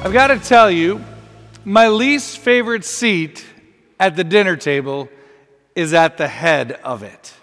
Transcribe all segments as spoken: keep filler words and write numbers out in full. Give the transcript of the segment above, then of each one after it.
I've got to tell you, my least favorite seat at the dinner table is at the head of it.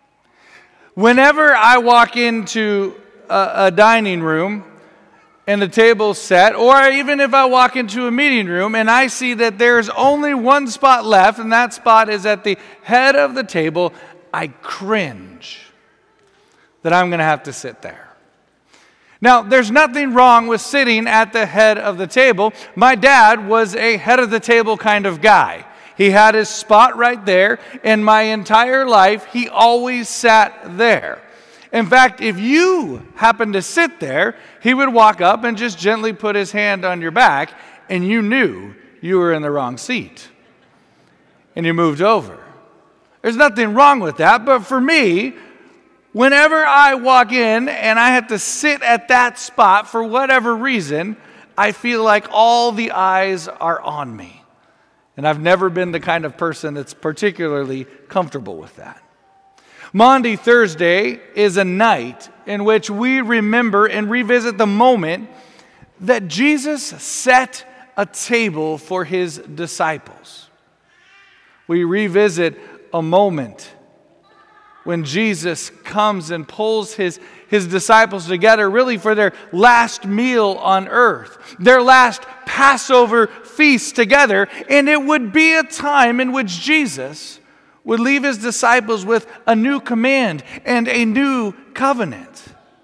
Whenever I walk into a, a dining room and the table's set, or even if I walk into a meeting room and I see that there's only one spot left and that spot is at the head of the table, I cringe that I'm going to have to sit there. Now, there's nothing wrong with sitting at the head of the table. My dad was a head of the table kind of guy. He had his spot right there, and my entire life, he always sat there. In fact, if you happened to sit there, he would walk up and just gently put his hand on your back, and you knew you were in the wrong seat. And you moved over. There's nothing wrong with that, but for me, whenever I walk in and I have to sit at that spot for whatever reason, I feel like all the eyes are on me. And I've never been the kind of person that's particularly comfortable with that. Maundy Thursday is a night in which we remember and revisit the moment that Jesus set a table for his disciples. We revisit a moment when Jesus comes and pulls his, his disciples together really for their last meal on earth, their last Passover feast together, and it would be a time in which Jesus would leave his disciples with a new command and a new covenant.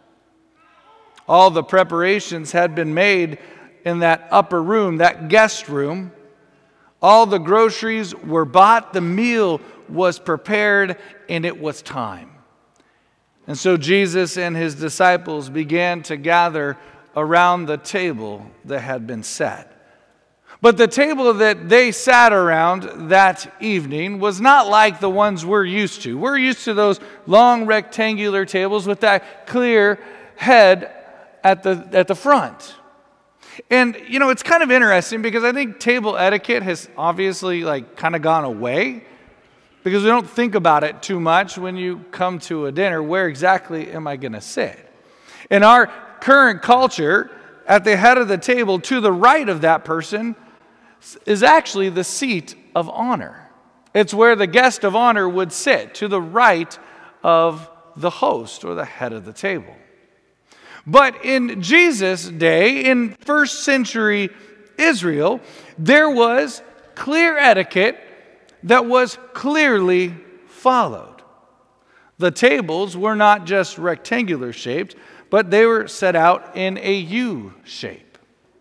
All the preparations had been made in that upper room, that guest room. All the groceries were bought, the meal was prepared, and it was time. And so Jesus and his disciples began to gather around the table that had been set. But the table that they sat around that evening was not like the ones we're used to. We're used to those long rectangular tables with that clear head at the at the front. And, you know, it's kind of interesting because I think table etiquette has obviously, like, kind of gone away because we don't think about it too much when you come to a dinner. Where exactly am I going to sit? In our current culture, at the head of the table, to the right of that person, is actually the seat of honor. It's where the guest of honor would sit, to the right of the host or the head of the table. But in Jesus' day, in first century Israel, there was clear etiquette that was clearly followed. The tables were not just rectangular shaped, but they were set out in a U shape.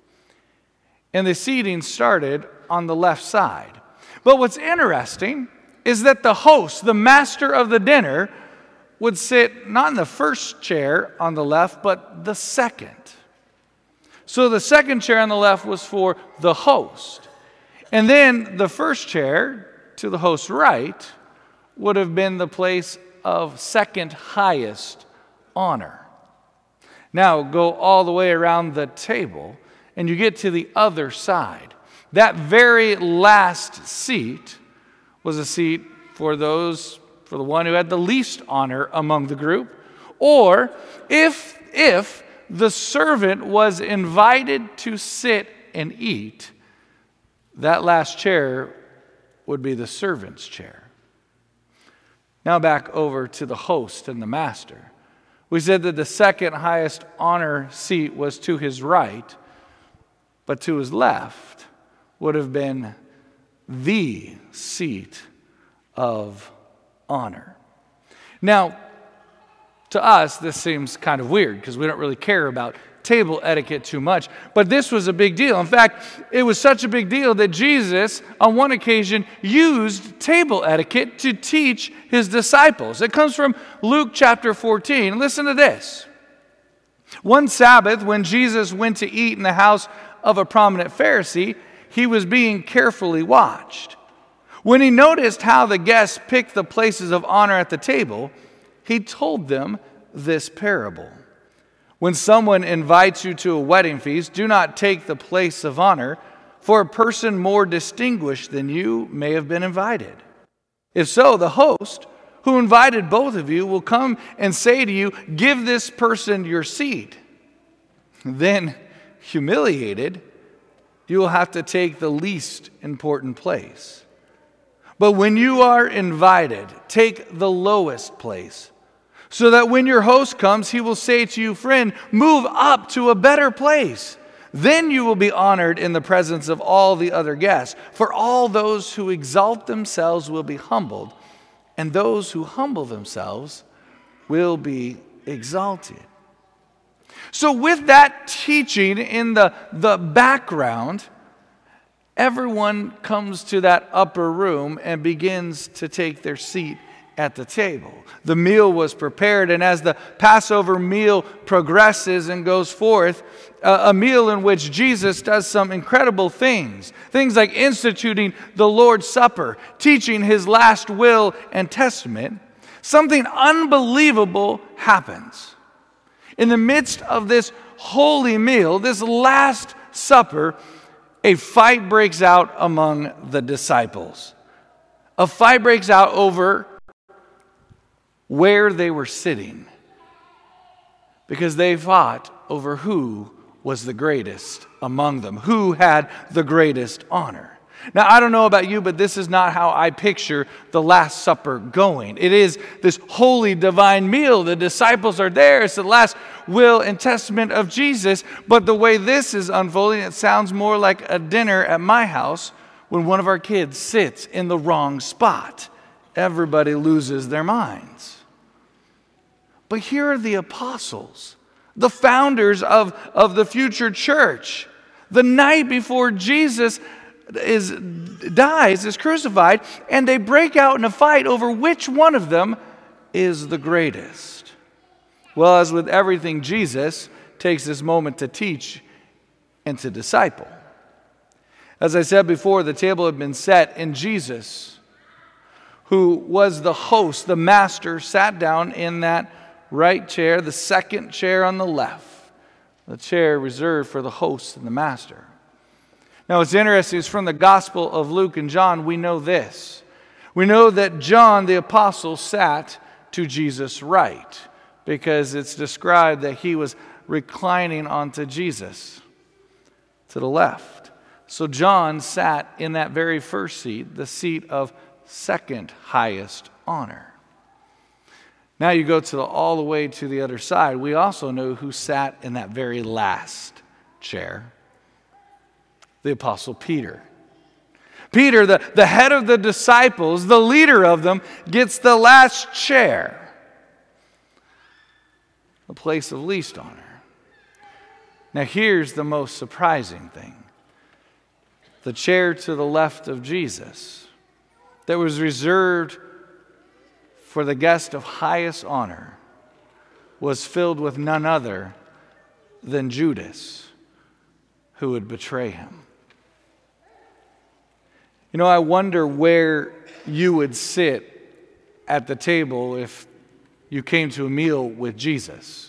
And the seating started on the left side. But what's interesting is that the host, the master of the dinner, would sit not in the first chair on the left, but the second. So the second chair on the left was for the host. And then the first chair to the host's right would have been the place of second highest honor. Now go all the way around the table and you get to the other side. That very last seat was a seat for those for the one who had the least honor among the group, or if if the servant was invited to sit and eat, that last chair would be the servant's chair. Now back over to the host and the master. We said that the second highest honor seat was to his right, but to his left would have been the seat of honor. Now, to us, this seems kind of weird because we don't really care about table etiquette too much, but this was a big deal. In fact, it was such a big deal that Jesus, on one occasion, used table etiquette to teach his disciples. It comes from Luke chapter fourteen. Listen to this. One Sabbath, when Jesus went to eat in the house of a prominent Pharisee, he was being carefully watched. When he noticed how the guests picked the places of honor at the table, he told them this parable. When someone invites you to a wedding feast, do not take the place of honor, for a person more distinguished than you may have been invited. If so, the host, who invited both of you, will come and say to you, give this person your seat. Then, humiliated, you will have to take the least important place. But when you are invited, take the lowest place, so that when your host comes, he will say to you, "Friend, move up to a better place." Then you will be honored in the presence of all the other guests. For all those who exalt themselves will be humbled, and those who humble themselves will be exalted. So with that teaching in the, the background, everyone comes to that upper room and begins to take their seat at the table. The meal was prepared, and as the Passover meal progresses and goes forth, uh, a meal in which Jesus does some incredible things. Things like instituting the Lord's Supper, teaching his last will and testament. Something unbelievable happens. In the midst of this holy meal, this Last Supper, a fight breaks out among the disciples. A fight breaks out over where they were sitting, because they fought over who was the greatest among them, who had the greatest honor. Now, I don't know about you, but this is not how I picture the Last Supper going. It is this holy divine meal. The disciples are there. It's the last will and testament of Jesus. But the way this is unfolding, it sounds more like a dinner at my house when one of our kids sits in the wrong spot. Everybody loses their minds. But here are the apostles, the founders of, of the future church. The night before Jesus is dies, is crucified, and they break out in a fight over which one of them is the greatest. Well, as with everything, Jesus takes this moment to teach and to disciple. As I said before, the table had been set, and Jesus, who was the host, the master, sat down in that right chair, the second chair on the left, the chair reserved for the host and the master. Now, what's interesting is from the Gospel of Luke and John, we know this. We know that John, the apostle, sat to Jesus' right, because it's described that he was reclining onto Jesus to the left. So John sat in that very first seat, the seat of second highest honor. Now you go to the, all the way to the other side. We also know who sat in that very last chair. The Apostle Peter. Peter, the, the head of the disciples, the leader of them, gets the last chair. The place of least honor. Now here's the most surprising thing. The chair to the left of Jesus that was reserved for the guest of highest honor was filled with none other than Judas, who would betray him. You know, I wonder where you would sit at the table if you came to a meal with Jesus.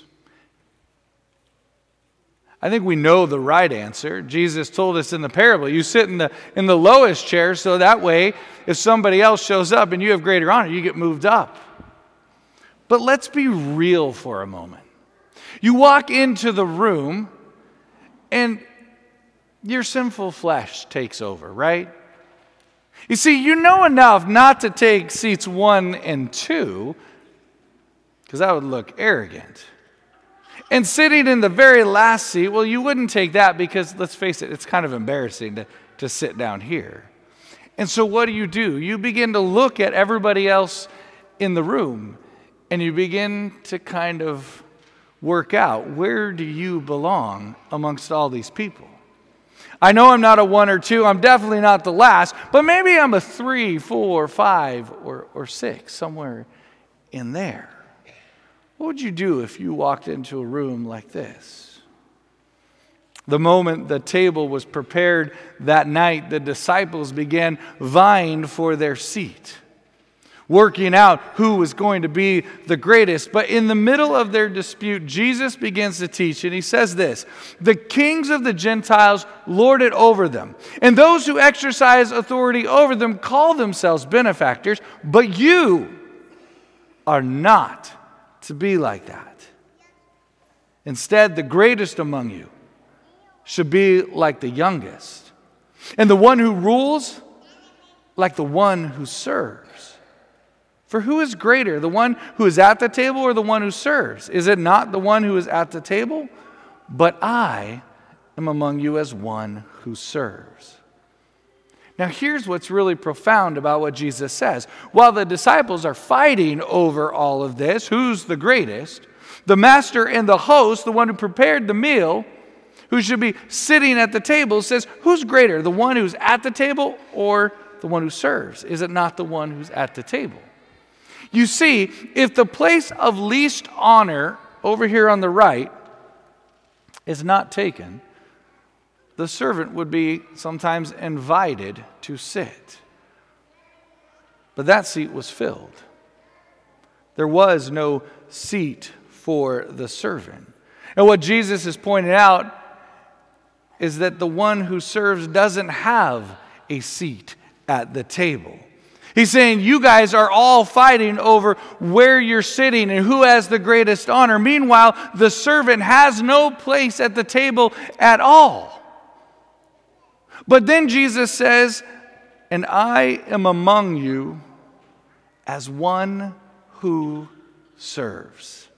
I think we know the right answer. Jesus told us in the parable, you sit in the in the lowest chair, so that way, if somebody else shows up and you have greater honor, you get moved up. But let's be real for a moment. You walk into the room, and your sinful flesh takes over, right? You see, you know enough not to take seats one and two, because that would look arrogant. And sitting in the very last seat, well, you wouldn't take that because, let's face it, it's kind of embarrassing to, to sit down here. And so what do you do? You begin to look at everybody else in the room, and you begin to kind of work out, where do you belong amongst all these people? I know I'm not a one or two, I'm definitely not the last, but maybe I'm a three, four, five, or, or six, somewhere in there. What would you do if you walked into a room like this? The moment the table was prepared that night, the disciples began vying for their seat, working out who was going to be the greatest. But in the middle of their dispute, Jesus begins to teach, and he says this: the kings of the Gentiles lord it over them, and those who exercise authority over them call themselves benefactors, but you are not to be like that. Instead, the greatest among you should be like the youngest, and the one who rules like the one who serves. For who is greater, the one who is at the table or the one who serves? Is it not the one who is at the table? But I am among you as one who serves. Now here's what's really profound about what Jesus says. While the disciples are fighting over all of this, who's the greatest? The master and the host, the one who prepared the meal, who should be sitting at the table, says, who's greater, the one who's at the table or the one who serves? Is it not the one who's at the table? You see, if the place of least honor over here on the right is not taken, the servant would be sometimes invited to sit. But that seat was filled. There was no seat for the servant. And what Jesus is pointing out is that the one who serves doesn't have a seat at the table. He's saying you guys are all fighting over where you're sitting and who has the greatest honor. Meanwhile, the servant has no place at the table at all. But then Jesus says, and I am among you as one who serves.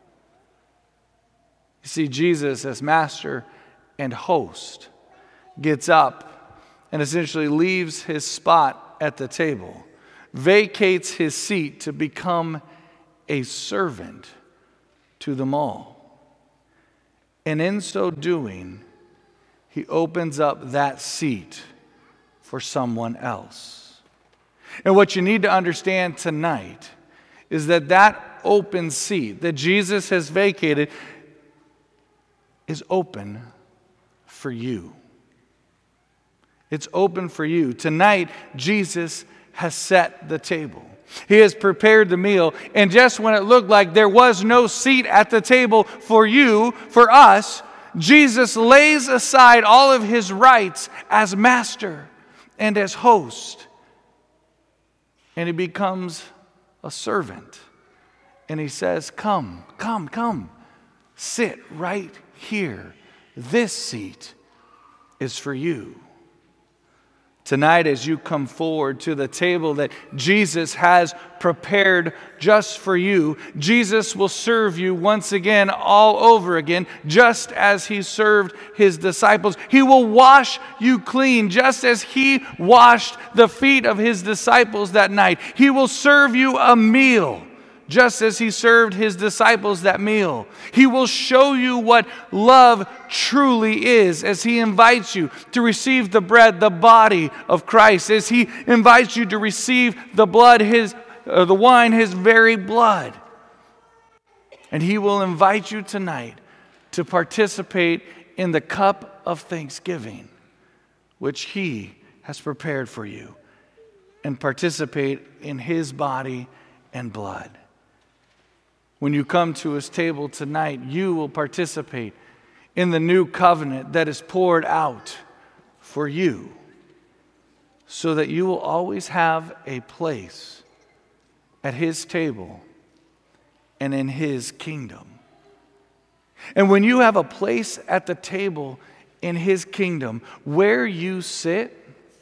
You see, Jesus as master and host gets up and essentially leaves his spot at the table, vacates his seat to become a servant to them all. And in so doing, he opens up that seat for someone else. And what you need to understand tonight is that that open seat that Jesus has vacated is open for you. It's open for you. Tonight, Jesus has set the table. He has prepared the meal. And just when it looked like there was no seat at the table for you, for us, Jesus lays aside all of his rights as master and as host. And he becomes a servant. And he says, come, come, come. Sit right here. This seat is for you. Tonight, as you come forward to the table that Jesus has prepared just for you, Jesus will serve you once again, all over again, just as he served his disciples. He will wash you clean, just as he washed the feet of his disciples that night. He will serve you a meal, just as he served his disciples that meal. He will show you what love truly is as he invites you to receive the bread, the body of Christ, as he invites you to receive the blood, his, uh, the wine, his very blood. And he will invite you tonight to participate in the cup of thanksgiving, which he has prepared for you, and participate in his body and blood. When you come to his table tonight, you will participate in the new covenant that is poured out for you, so that you will always have a place at his table and in his kingdom. And when you have a place at the table in his kingdom, where you sit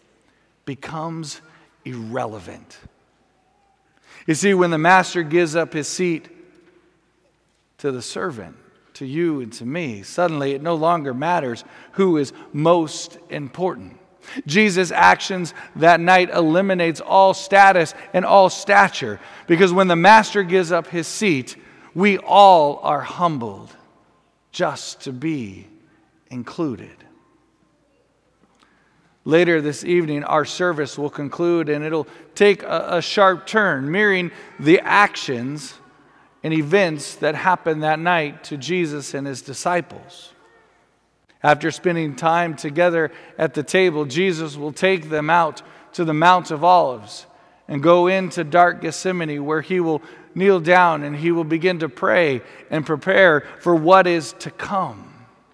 becomes irrelevant. You see, when the master gives up his seat to the servant, to you and to me, suddenly it no longer matters who is most important. Jesus' actions that night eliminates all status and all stature, because when the master gives up his seat, we all are humbled just to be included. Later this evening, our service will conclude, and it'll take a, a sharp turn, mirroring the actions and events that happened that night to Jesus and his disciples. After spending time together at the table, Jesus will take them out to the Mount of Olives and go into dark Gethsemane, where he will kneel down and he will begin to pray and prepare for what is to come.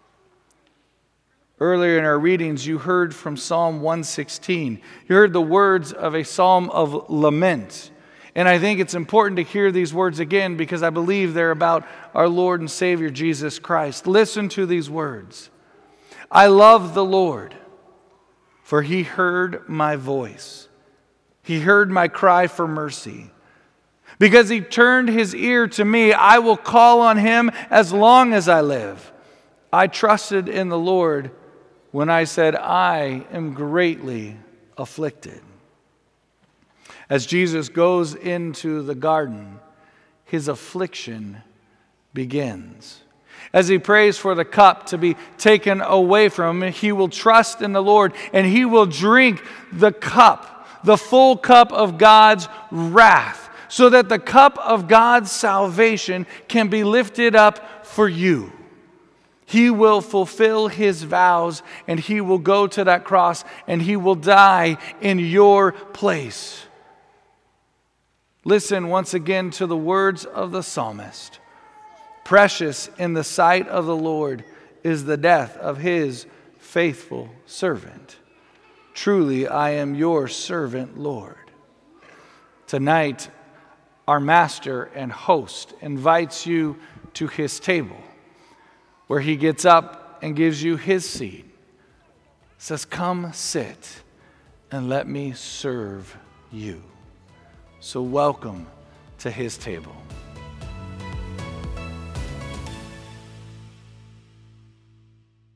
Earlier in our readings, you heard from Psalm one sixteen. You heard the words of a psalm of lament. And I think it's important to hear these words again, because I believe they're about our Lord and Savior Jesus Christ. Listen to these words. I love the Lord. For he heard my voice. He heard my cry for mercy. Because he turned his ear to me, I will call on him as long as I live. I trusted in the Lord when I said, I am greatly afflicted. As Jesus goes into the garden, his affliction begins. As he prays for the cup to be taken away from him, he will trust in the Lord and he will drink the cup, the full cup of God's wrath, so that the cup of God's salvation can be lifted up for you. He will fulfill his vows and he will go to that cross and he will die in your place. Listen once again to the words of the psalmist. Precious in the sight of the Lord is the death of his faithful servant. Truly, I am your servant, Lord. Tonight, our master and host invites you to his table, where he gets up and gives you his seat. Says, come sit and let me serve you. So welcome to his table.